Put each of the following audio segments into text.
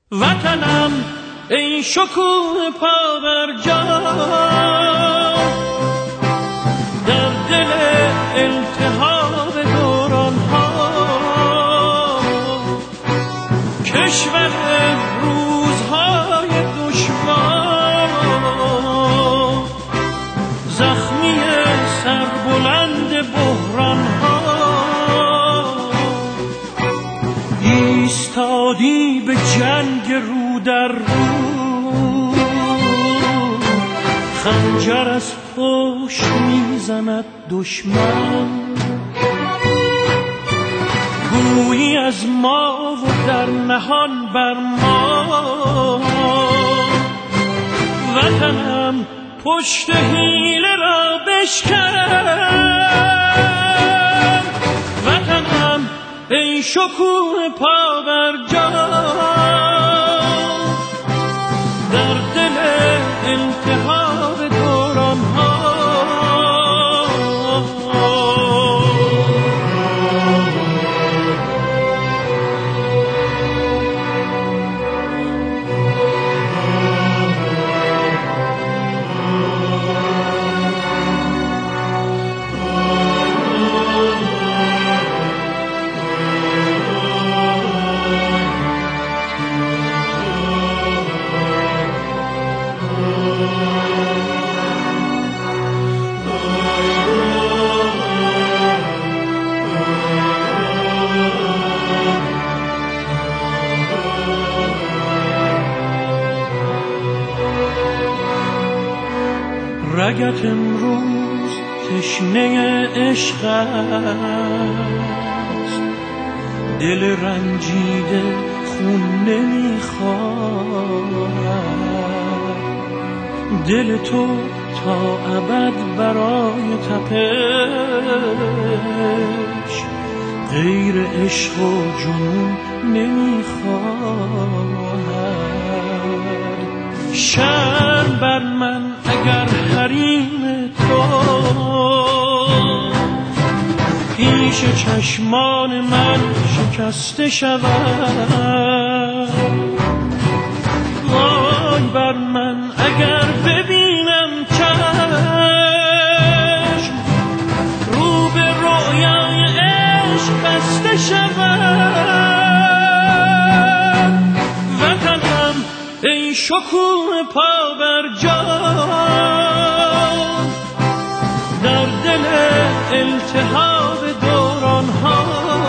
وطنم ای شکوه پابرجا، در دل التهاب دوران ها، کشور روزهای دشوار، زخمی سربلند بحران ها، ایستادی به جنگ رو در رو، خنجر از پشت میزند دشمن، گویی از ما و در نهان بر ما. وطنم پشت حیله را بشکن، وطنم ای شکوه پابرجا، در دل التهاب دوران ها. رگت امروز تشنه عشق است، دل رنجیده خون نمیخواهد، دل تو تا ابد برای تپش غیر عشق و جنون نمیخواهد. شرم بر من اگر حریم تو پیش چشمان من شکسته شود، وای بر من اگر ببینم چشم رو به رویای عشق بسته شود. وطنم ای شکوه پابرجا، در دل التهاب دوران ها،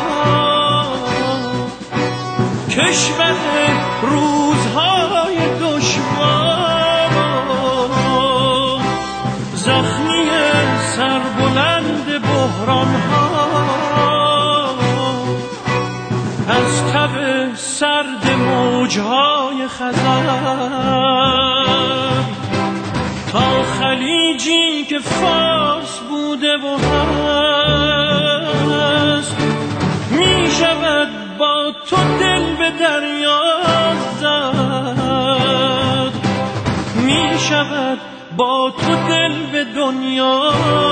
کشور روزهای دشوار، زخمی سربلند بحران ها، از تب سرد موجهای خزر تا خلیجی که فارس بوده و هست، می شود با تو دل به دریا زد، می شود با تو دل به دنیا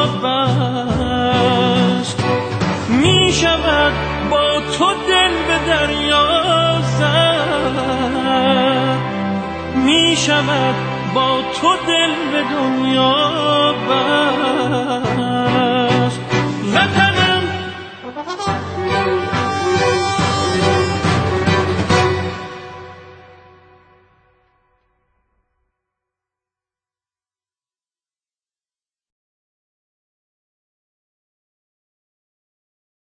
بست، می شود با تو دل به دریا زد، می شود با تو دل به دنیا بست. وطنم